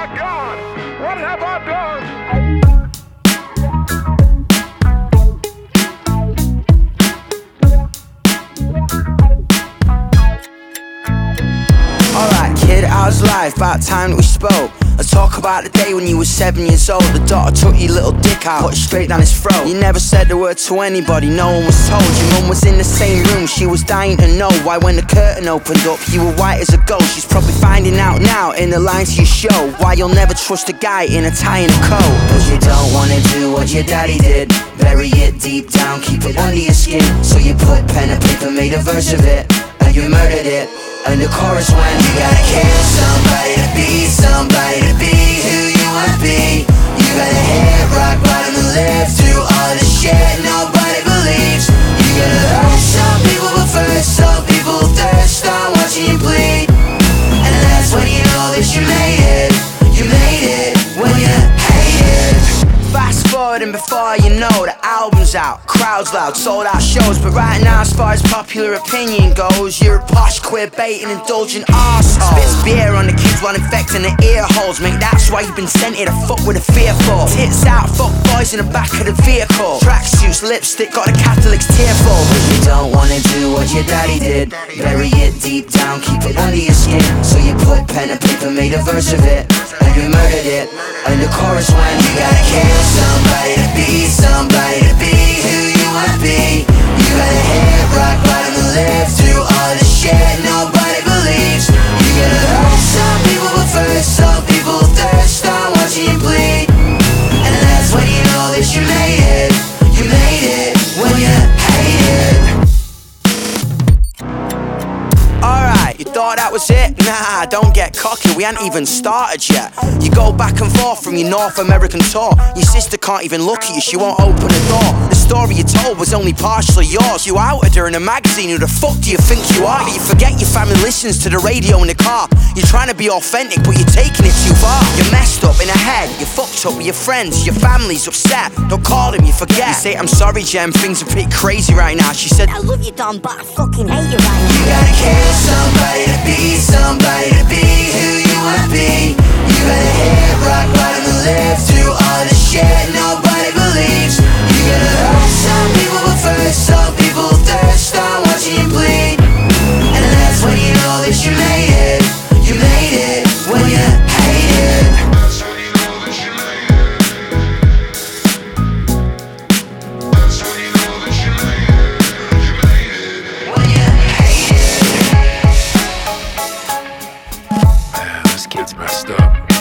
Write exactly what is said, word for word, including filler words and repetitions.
my God, what have I done? Alright kid, how's life? About time that we spoke. Let's talk about the day when you were seven years old. The daughter took your little dick out, put it straight down his throat. You never said a word to anybody, no one was told. Your mum was in the same room, she was dying to know why when the curtain opened up you were white as a ghost. She's probably finding out now in the lines to your show why you'll never trust a guy in a tie and a coat. Cause you don't wanna do what your daddy did, bury it deep down, keep it under your skin. So you put pen and paper, made a verse of it, and you murdered it. And the chorus went, you gotta kill somebody to be somebody to be who you wanna be. You gotta hit rock bottom and live through all the shit nobody believes. You gotta hurt some people but first some people thirst on watching you bleed. And that's when you know that you made it. You made it when you hate it. Fast forward and before you know the album's out, crowds loud, sold out shows. But right now as far as popular opinion goes, you're a posh, queer baiting, indulgent arsehole. Spits beer on the kids while infecting the ear holes. Mate, that's why you've been sent here to fuck with a fearful. Tits out, fuck boys in the back of the vehicle. Tracksuits, lipstick, got the Catholics tearful. You don't wanna do what your daddy did, bury it deep down, keep it under your skin. So you put pen and paper, made a verse of it, and you murdered it. And the chorus went, you gotta kill somebody to be somebody to be who you wanna be. You gotta hit rock bottom and live through all the shit nobody believes. You gotta hurt some people but first some people thirst on watching you bleed. And that's when you know that you made it. You made it when you hate it. Alright, you thought that was it? Nah, don't get cocky, we ain't even started yet. You go back and forth from your North American tour. Your sister can't even look at you, she won't open the door. The story you told was only partially yours. You outed her in a magazine, who the fuck do you think you are? But you forget your family listens to the radio in the car. You're trying to be authentic, but you're taking it too far. You're messed up in the head, you're fucked up with your friends. Your family's upset, don't call them, you forget. You say, I'm sorry Jem, things are pretty crazy right now. She said, I love you Don, but I fucking hate you right now. You gotta kill somebody to be somebody to be who you wanna be. You gotta hit rock bottom and live through all the shit nobody believes. You gotta hurt some people but first some people thirst on watching you bleed. And that's when you know that you made it. You made it when you hate it. That's when you know that you made it. That's when you know that you made it. You made it when you hate it. Man, this kid's messed up.